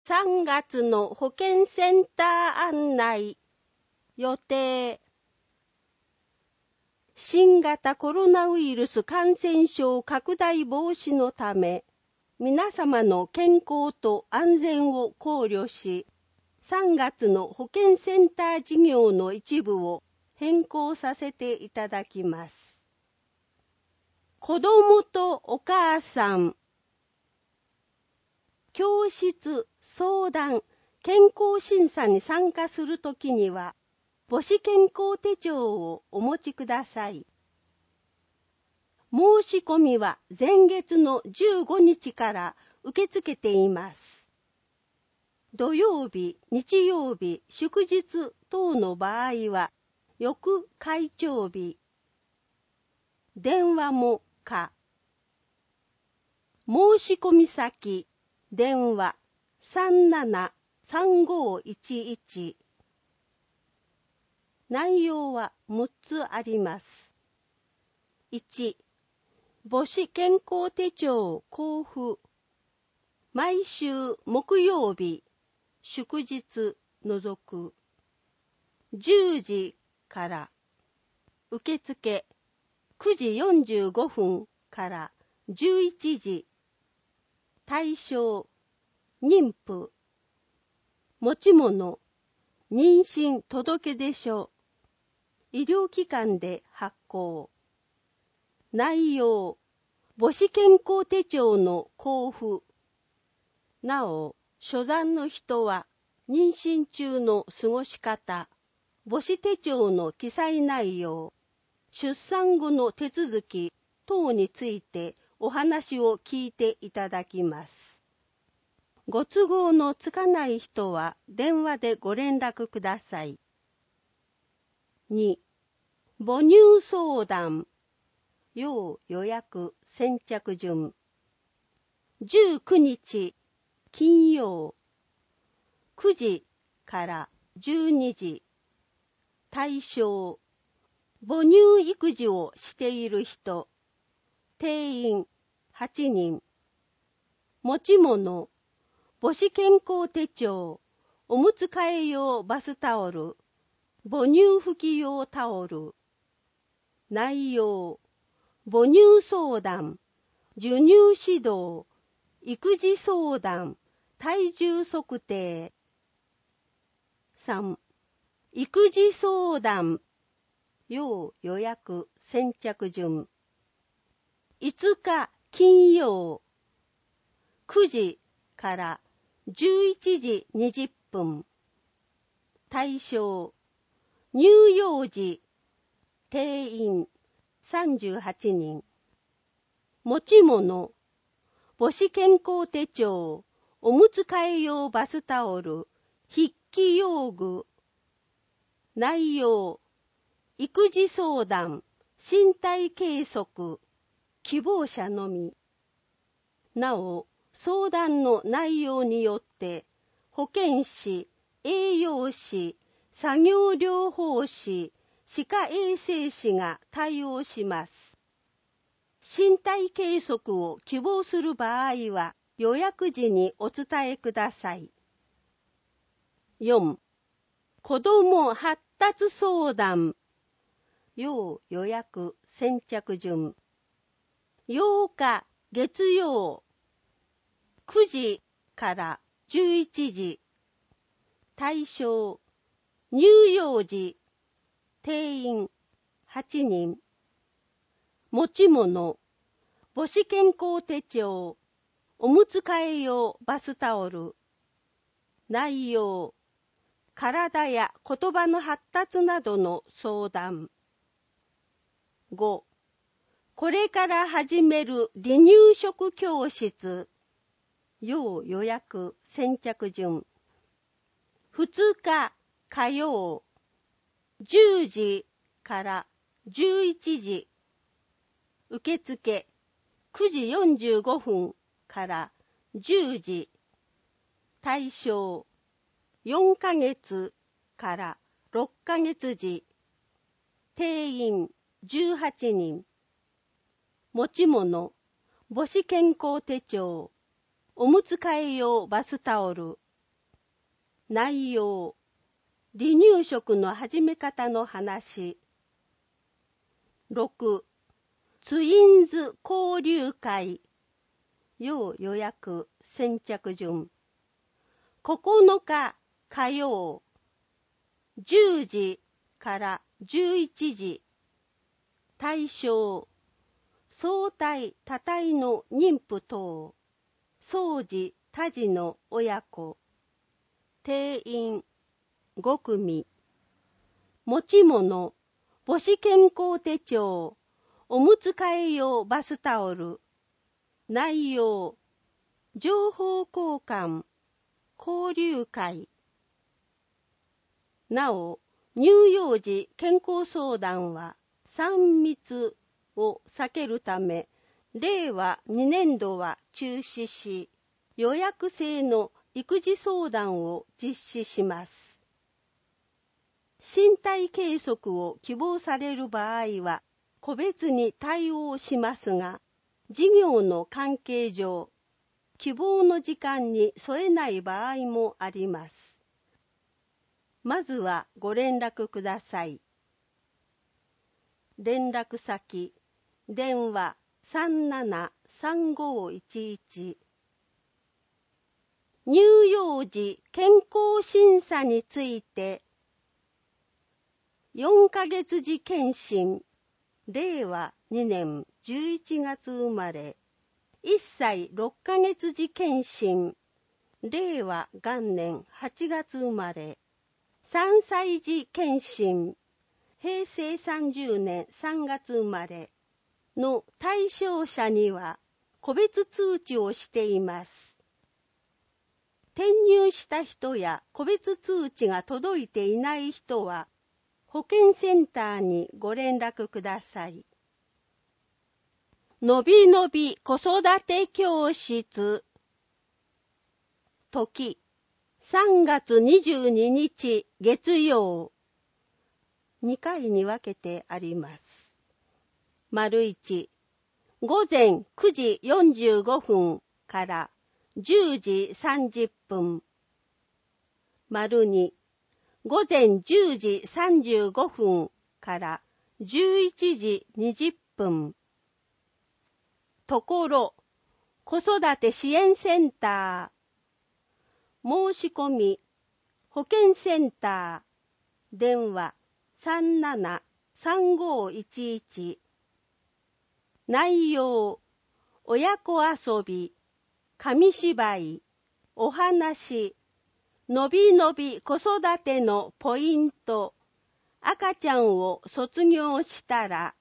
3月の保健センター案内予定。新型コロナウイルス感染症拡大防止のため、皆様の健康と安全を考慮し、3月の保健センター事業の一部を変更させていただきます。子どもとお母さん、教室、相談、健康審査に参加するときには、母子健康手帳をお持ちください。申し込みは前月の15日から受け付けています。土曜日、日曜日、祝日等の場合は、翌会長日。電話も可。申し込み先、電話373511。内容は6つあります。1、母子健康手帳交付。毎週木曜日、祝日除く。10時から受付9時45分から11時。対象、妊婦。持ち物、妊娠届出書。医療機関で発行。内容、母子健康手帳の交付。なお、初産の人は、妊娠中の過ごし方、母子手帳の記載内容、出産後の手続き等についてお話を聞いていただきます。ご都合のつかない人は電話でご連絡ください。2、母乳相談。要予約先着順。19日金曜9時から12時。対象、母乳育児をしている人。定員8人。持ち物、母子健康手帳、おむつ替え用バスタオル、母乳拭き用タオル。内容、母乳相談、授乳指導、育児相談、体重測定。3、育児相談。要予約先着順。5日金曜9時から11時20分。対象、乳幼児。定員38人。持ち物、母子健康手帳、おむつ替え用バスタオル、筆記用具。内容、育児相談、身体計測、希望者のみ。なお、相談の内容によって、保健師、栄養士、作業療法士、歯科衛生士が対応します。身体計測を希望する場合は、予約時にお伝えください。4、子ども発達相談。要予約先着順。8日月曜9時から11時。対象、乳幼児。定員8人。持ち物、母子健康手帳、おむつ替え用バスタオル。内容、体や言葉の発達などの相談。5、これから始める離乳食教室。要予約先着順。2日火曜10時から11時。受付9時45分から10時。対象、4ヶ月から6ヶ月時。定員18人。持ち物、母子健康手帳、おむつ替え用バスタオル、 内容、離乳食の始め方の話。6、ツインズ交流会。要予約、先着順。9日火曜、10時から11時。対象、相対多体の妊婦等、相児多児の親子。定員5組。持ち物、母子健康手帳、おむつ替え用バスタオル。内容、情報交換、交流会。なお、乳幼児健康相談は3密を避けるため、令和2年度は中止し、予約制の育児相談を実施します。身体計測を希望される場合は、個別に対応しますが、事業の関係上、希望の時間に添えない場合もあります。まずはご連絡ください。連絡先、電話373511。乳幼児健康審査について、4ヶ月時検診、令和2年11月生まれ、1歳6ヶ月時検診、令和元年8月生まれ、3歳児検診、平成30年3月生まれの対象者には個別通知をしています。転入した人や個別通知が届いていない人は、保健センターにご連絡ください。のびのび子育て教室。時、3月22日月曜。2回に分けてあります。丸1、午前9時45分から10時30分。丸2、午前10時35分から11時20分。ところ、子育て支援センター。申し込み、保健センター。電話373511。内容、親子遊び、紙芝居、お話、のびのび子育てのポイント、赤ちゃんを卒業したら。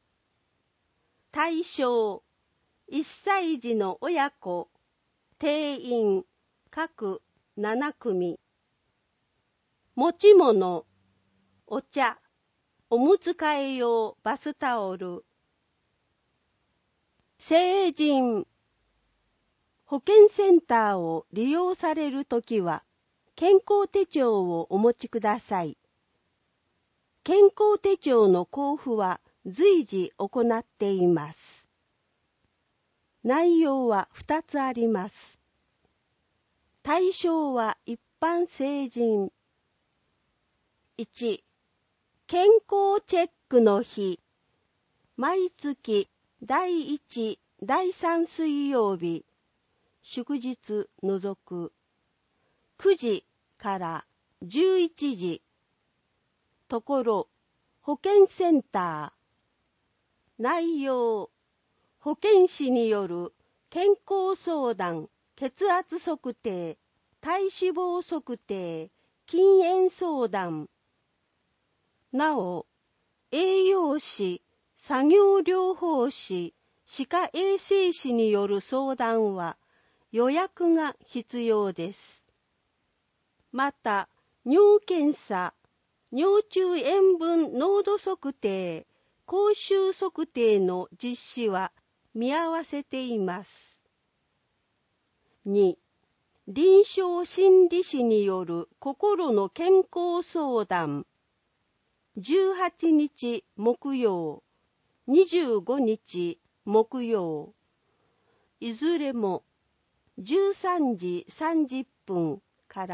対象、1歳児の親子、定員、各7組。持ち物、お茶、おむつ替え用バスタオル。成人、保健センターを利用されるときは、健康手帳をお持ちください。健康手帳の交付は随時行っています。内容は2つあります。対象は一般成人。1、健康チェックの日。毎月第1、第3水曜日、祝日除く。9時から11時。ところ、保健センター。内容、保健師による健康相談、血圧測定、体脂肪測定、禁煙相談。なお、栄養士、作業療法士、歯科衛生士による相談は予約が必要です。また、尿検査、尿中塩分濃度測定、口臭測定の実施は見合わせています。2、臨床心理士による心の健康相談。18日木曜、25日木曜。いずれも13時30分から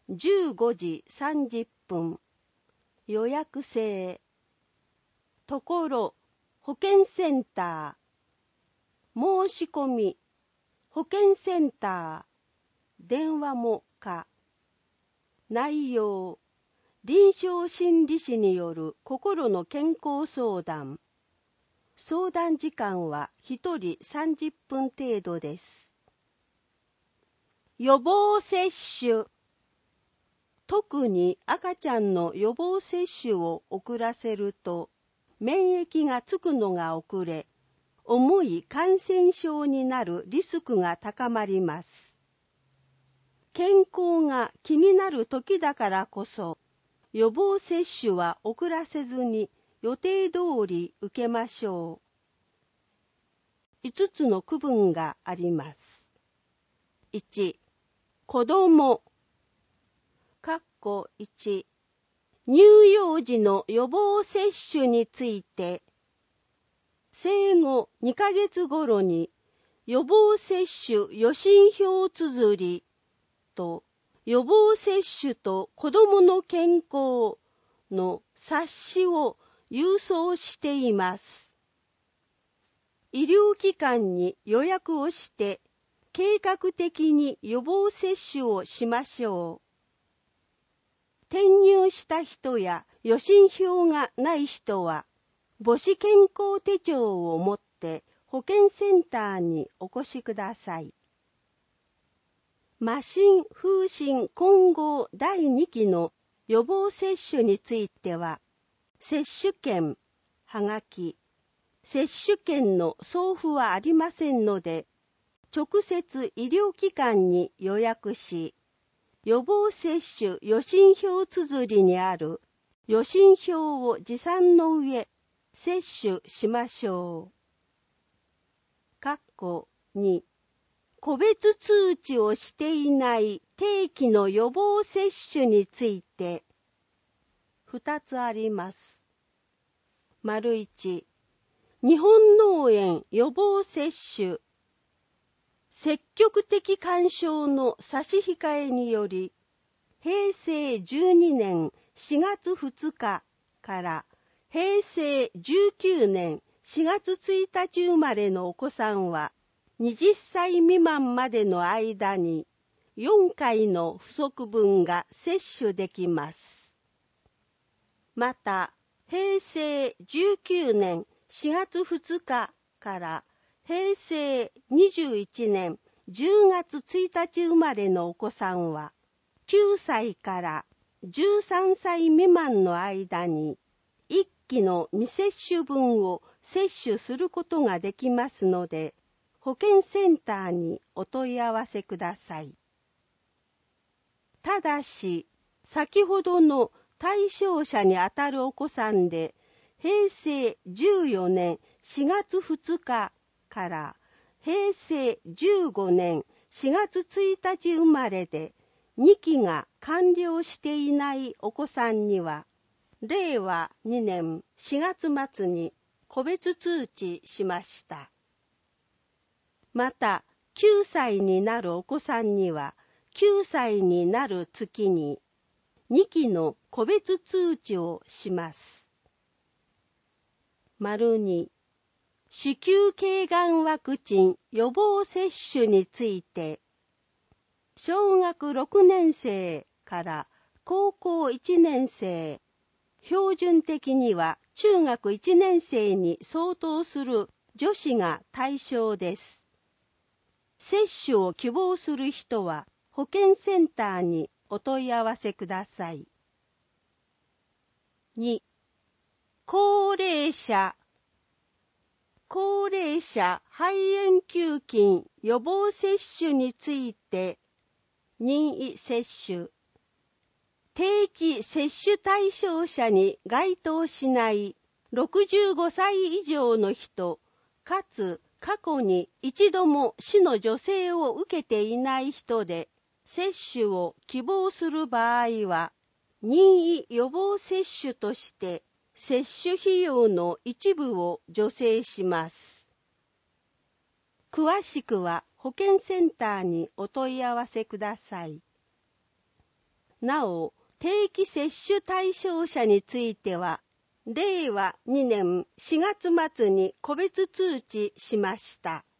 15時30分。予約制。ところ、保健センター。申し込み、保健センター。電話も可。内容、臨床心理士による心の健康相談。相談時間は1人30分程度です。予防接種。特に赤ちゃんの予防接種を遅らせると、免疫がつくのが遅れ、重い感染症になるリスクが高まります。健康が気になる時だからこそ、予防接種は遅らせずに予定通り受けましょう。5つの区分があります。1、子供。1、乳幼児の予防接種について、生後2ヶ月頃に予防接種予診票綴りと予防接種と子どもの健康の冊子を郵送しています。医療機関に予約をして計画的に予防接種をしましょう。転入した人や予診票がない人は母子健康手帳を持って保健センターにお越しください。麻疹風疹混合第2期の予防接種については、接種券、はがき、接種券の送付はありませんので、直接医療機関に予約し、予防接種予診票綴りにある予診票を持参の上、接種しましょう。2、個別通知をしていない定期の予防接種について、2つあります。1、日本脳炎予防接種。積極的干渉の差し控えにより、平成12年4月2日から平成19年4月1日生まれのお子さんは、20歳未満までの間に4回の不足分が接種できます。また、平成19年4月2日から平成21年10月1日生まれのお子さんは、9歳から13歳未満の間に1期の未接種分を接種することができますので、保健センターにお問い合わせください。ただし、先ほどの対象者にあたるお子さんで、平成14年4月2日から平成15年4月1日生まれで、2期が完了していないお子さんには、令和2年4月末に個別通知しました。また、9歳になるお子さんには、9歳になる月に2期の個別通知をします。2、子宮頸がんワクチン予防接種について、小学6年生から高校1年生、標準的には中学1年生に相当する女子が対象です。接種を希望する人は保健センターにお問い合わせください。2、高齢者肺炎球菌予防接種について、任意接種。定期接種対象者に該当しない65歳以上の人、かつ過去に一度も死の助成を受けていない人で、接種を希望する場合は、任意予防接種として接種費用の一部を助成します。詳しくは保健センターにお問い合わせください。 なお、定期接種対象者については、令和2年4月末に個別通知しました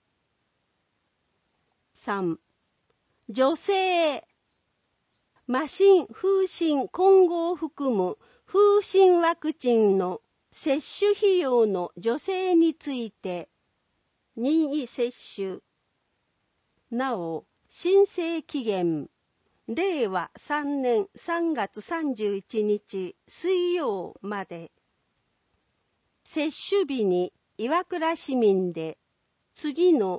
。3. 女性。麻疹、風疹混合を含む風疹ワクチンの接種費用の女性について、任意接種。なお、申請期限、令和3年3月31日水曜まで。接種日に岩倉市民で、次の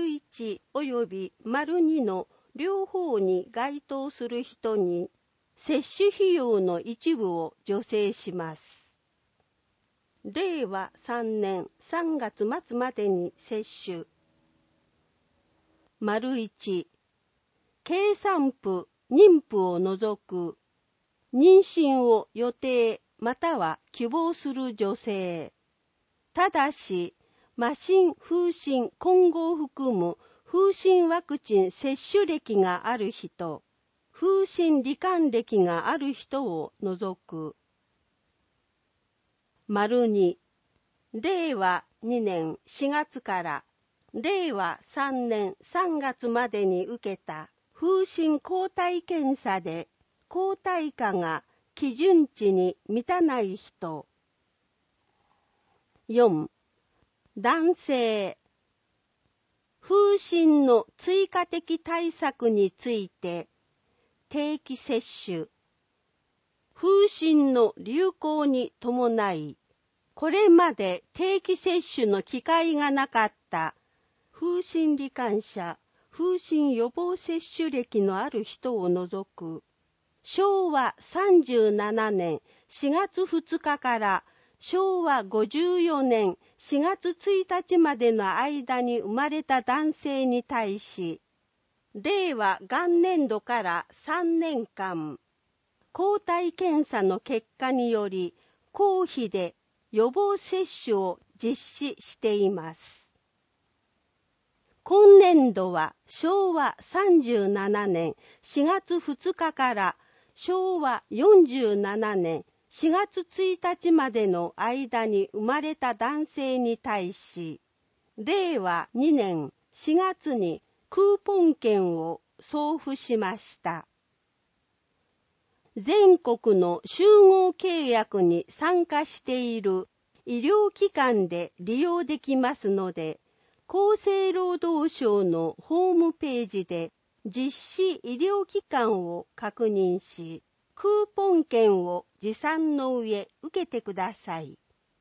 ① および ② の両方に該当する人に、接種費用の一部を助成します。令和3年3月末までに接種。①経産婦、妊婦を除く、妊娠を予定または希望する女性。ただし、麻疹、風疹混合を含む風疹ワクチン接種歴がある人、風疹罹患歴がある人を除く。②令和2年4月から令和3年3月までに受けた風疹抗体検査で抗体価が基準値に満たない人。4. 男性。風疹の追加的対策について定期接種。風疹の流行に伴い、これまで定期接種の機会がなかった風疹罹患者、風疹予防接種歴のある人を除く、昭和37年4月2日から昭和54年4月1日までの間に生まれた男性に対し、令和元年度から3年間、抗体検査の結果により公費で予防接種を実施しています。今年度は昭和37年4月2日から昭和47年4月1日までの間に生まれた男性に対し、令和2年4月にクーポン券を送付しました。全国の集合契約に参加している医療機関で利用できますので、厚生労働省のホームページで実施医療機関を確認し、クーポン券を持参の上受けてください。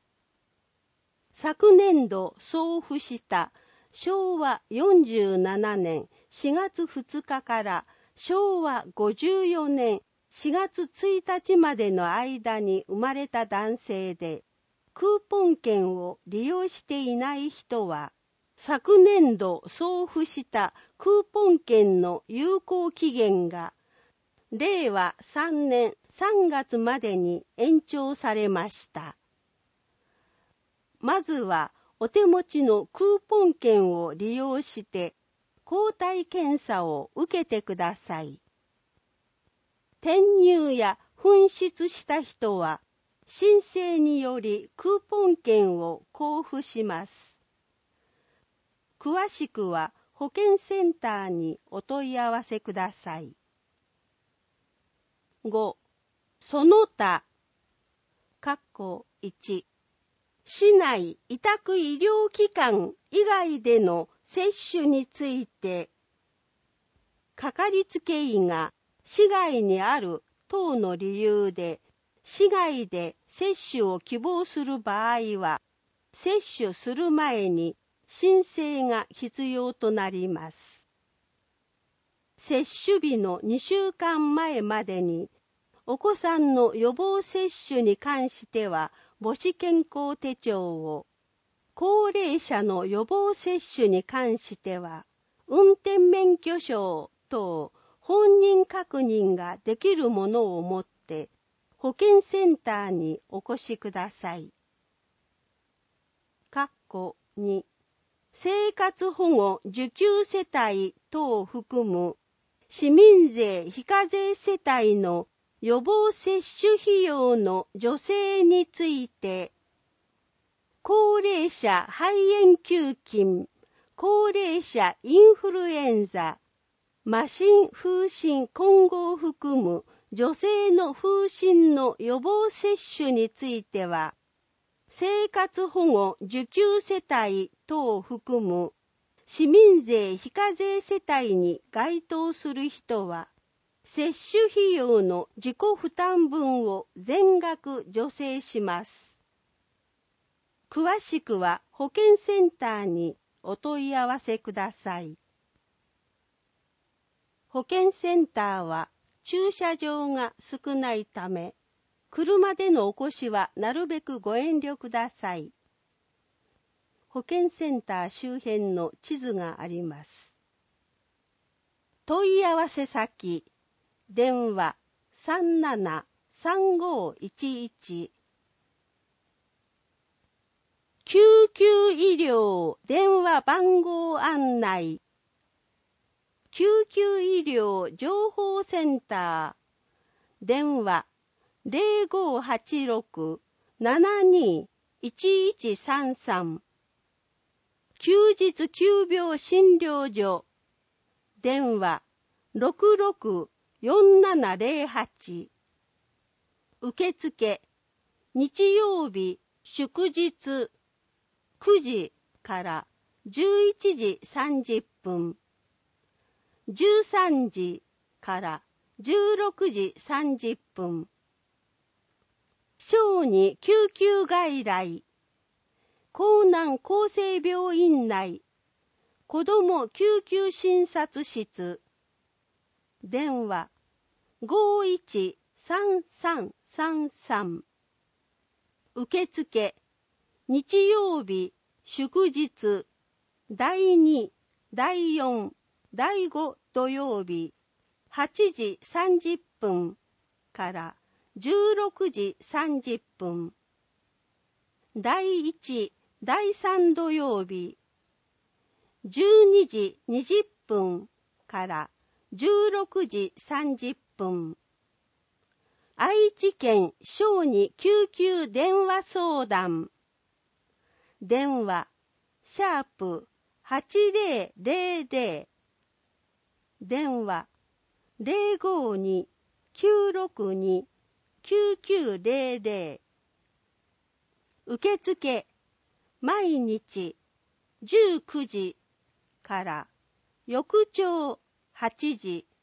昨年度送付した昭和47年4月2日から昭和54年4月1日までの間に生まれた男性で、クーポン券を利用していない人は、昨年度送付したクーポン券の有効期限が令和3年3月までに延長されました。まずはお手持ちのクーポン券を利用して抗体検査を受けてください。転入や紛失した人は申請によりクーポン券を交付します。詳しくは保健センターにお問い合わせください。5. その他1市内委託医療機関以外での接種について、かかりつけ医が市外にある等の理由で市外で接種を希望する場合は、接種する前に申請が必要となります。接種日の2週間前までに、お子さんの予防接種に関しては母子健康手帳を、高齢者の予防接種に関しては運転免許証等本人確認ができるものを持って保健センターにお越しください。2. 生活保護受給世帯等を含む市民税非課税世帯の予防接種費用の助成について、高齢者肺炎球菌、高齢者インフルエンザ、麻疹風疹混合を含む女性の風疹の予防接種については、生活保護受給世帯等を含む市民税非課税世帯に該当する人は、接種費用の自己負担分を全額助成します。詳しくは保健センターにお問い合わせください。保健センターは駐車場が少ないため、車でのお越しはなるべくご遠慮ください。保健センター周辺の地図があります。問い合わせ先、電話373511、救急医療電話番号案内、救急医療情報センター、電話0586-72-1133、休日急病診療所、電話664708、受付、日曜日、祝日、9時から11時30分、13時から16時30分、小児救急外来、江南厚生病院内、子ども救急診察室、電話513333、受付、日曜日、祝日、第2、第4、第5土曜日、8時30分から16時30分、第1、第3土曜日、12時20分から16時30分、愛知県小児救急電話相談、電話#8000、電話052-962-9900、受付毎日19時から翌朝8時、